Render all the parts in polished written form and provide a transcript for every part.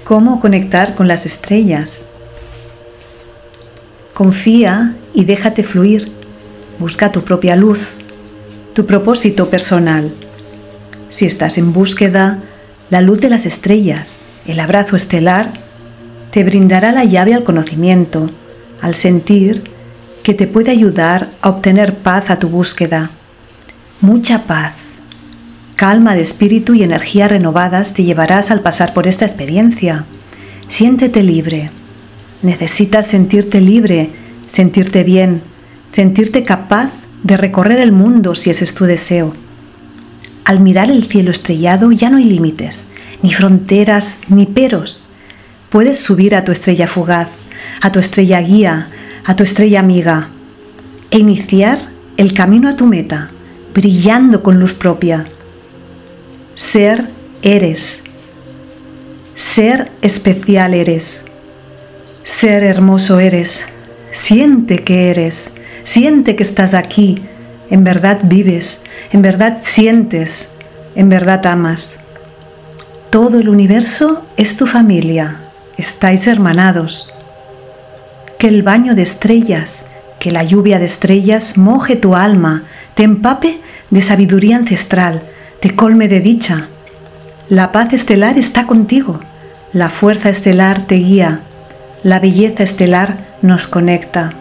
¿Cómo conectar con las estrellas? Confía y déjate fluir. Busca tu propia luz, tu propósito personal. Si estás en búsqueda, la luz de las estrellas, el abrazo estelar, te brindará la llave al conocimiento, al sentir, que te puede ayudar a obtener paz a tu búsqueda. Mucha paz. Calma de espíritu y energías renovadas te llevarás al pasar por esta experiencia. Siéntete libre. Necesitas sentirte libre, sentirte bien, sentirte capaz de recorrer el mundo si ese es tu deseo. Al mirar el cielo estrellado ya no hay límites, ni fronteras, ni peros. Puedes subir a tu estrella fugaz, a tu estrella guía, a tu estrella amiga, e iniciar el camino a tu meta, brillando con luz propia. Ser eres. Ser especial eres. Ser hermoso eres. Siente que eres. Siente que estás aquí. En verdad vives. En verdad sientes. En verdad amas. Todo el universo es tu familia. Estáis hermanados. Que el baño de estrellas, que la lluvia de estrellas moje tu alma, te empape de sabiduría ancestral, te colme de dicha. La paz estelar está contigo, la fuerza estelar te guía, la belleza estelar nos conecta.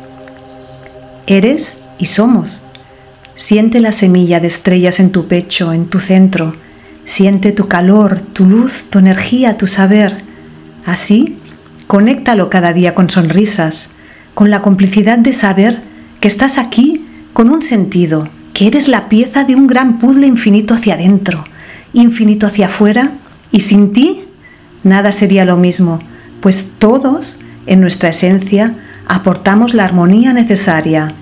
Eres y somos. Siente la semilla de estrellas en tu pecho, en tu centro. Siente tu calor, tu luz, tu energía, tu saber. Así, conéctalo cada día con sonrisas, con la complicidad de saber que estás aquí con un sentido, que eres la pieza de un gran puzzle infinito hacia adentro, infinito hacia afuera, y sin ti nada sería lo mismo, pues todos, en nuestra esencia, aportamos la armonía necesaria.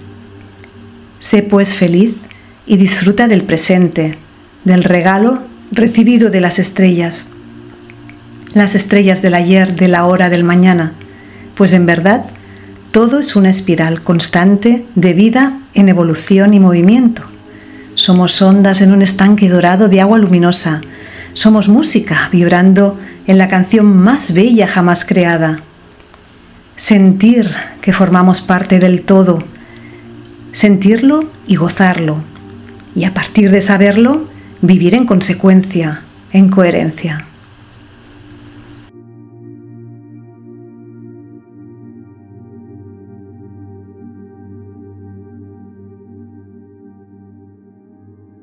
Sé pues feliz y disfruta del presente, del regalo recibido de las estrellas del ayer, de la hora, del mañana, pues en verdad todo es una espiral constante de vida en evolución y movimiento. Somos ondas en un estanque dorado de agua luminosa. Somos música vibrando en la canción más bella jamás creada. Sentir que formamos parte del todo. Sentirlo y gozarlo. Y a partir de saberlo, vivir en consecuencia, en coherencia.